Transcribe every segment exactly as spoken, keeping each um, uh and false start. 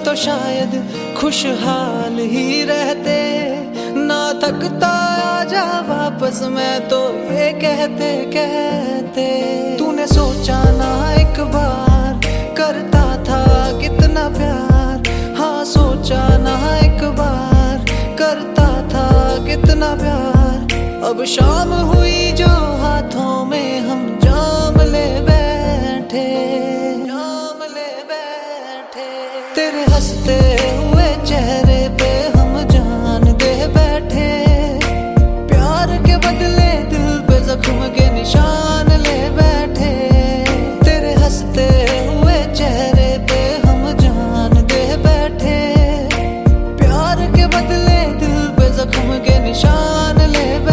तो शायद खुशहाल ही रहते, ना थकता आजा वापस मैं तो ये कहते कहते। तूने सोचा ना एक बार करता था कितना प्यार, हाँ सोचा ना एक बार करता था कितना प्यार। अब शाम हुई जो हाथों में हम जाम ले बैठे, जाम ले बैठे। तेरे हंसते हुए चेहरे पे हम जान दे बैठे, प्यार के बदले दिल पे जख्म के निशान ले बैठे। तेरे हंसते हुए चेहरे पे हम जान दे बैठे, प्यार के बदले दिल पे जख्म के निशान ले बैठे।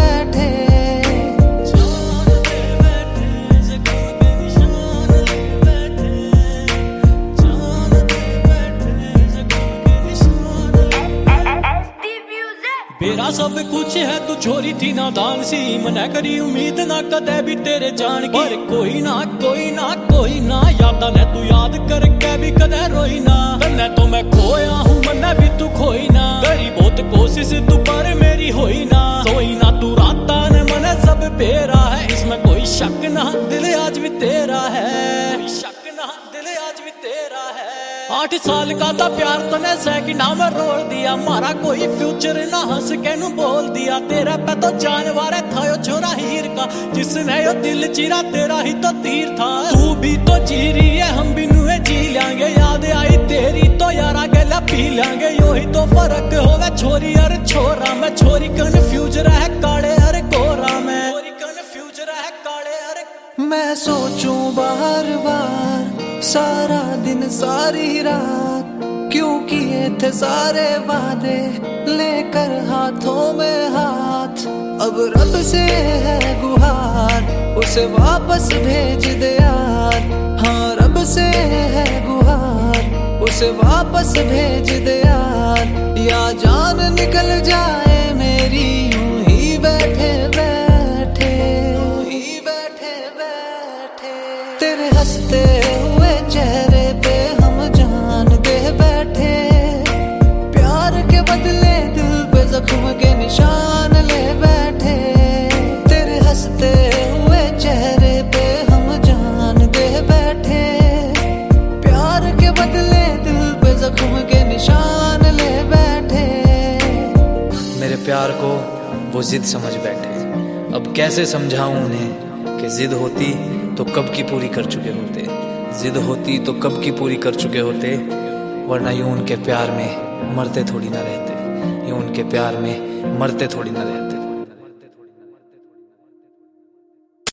मेरा सब कुछ है तू छोरी थी नादान सी, मना करी उम्मीद ना कदे भी तेरे जान की। पर कोई ना कोई ना कोई ना यादा ने तू याद करके भी कदे रोई ना। तन्ने तो मैं खोया हूँ मन्ना भी तू खोई ना, करी बहुत कोशिश तू पर मेरी होई ना। सोई ना तू राता ने मने सब पेरा है, इसमें कोई शक ना दिल आज भी तेरा है, कोई शक ना दिल आज भी तेरा है। आठ साल का था प्यार तने सेकंडा में रोल दिया, मारा कोई फ्यूचर ना हंस के नू बोल दिया। तेरा पे तो जानवर था यो छोरा हीर का, जिसने यो दिल चीरा तेरा ही तो तीर था। तू भी तो जी रही है हम भी नुए जी लेंगे, याद आई तेरी तो यारा गला पी लेंगे। यो ही तो फर्क होगा छोरी और छोरा में, छोरी कन्फ्यूज रह काले अरे कोरा में, छोरी कन्फ्यूज रह काले अरे। मैं सोचूं बार बार सारा दिन सारी रात, क्यों किए थे सारे वादे लेकर हाथों में हाथ। अब रब से है गुहार उसे वापस भेज दे यार, हाँ रब से है गुहार उसे वापस भेज दे यार। या जान निकल जाए मेरी यूं ही बैठे बैठे, यूं ही बैठे बैठे। तेरे हंसते हुए चेहरे पे हम जान दे बैठे, प्यार के बदले दिल पे जख्म के निशान ले बैठे। तेरे हंसते हुए चेहरे पे हम जान दे बैठे, प्यार के बदले दिल पे जख्म के निशान ले बैठे। मेरे प्यार को वो जिद समझ बैठे, अब कैसे समझाऊं उन्हें कि जिद होती तो कब की पूरी कर चुके होते, जिद होती तो कब की पूरी कर चुके होते। वरना यूं उनके प्यार में मरते थोड़ी ना रहते, यूं उनके प्यार में मरते थोड़ी ना रहते।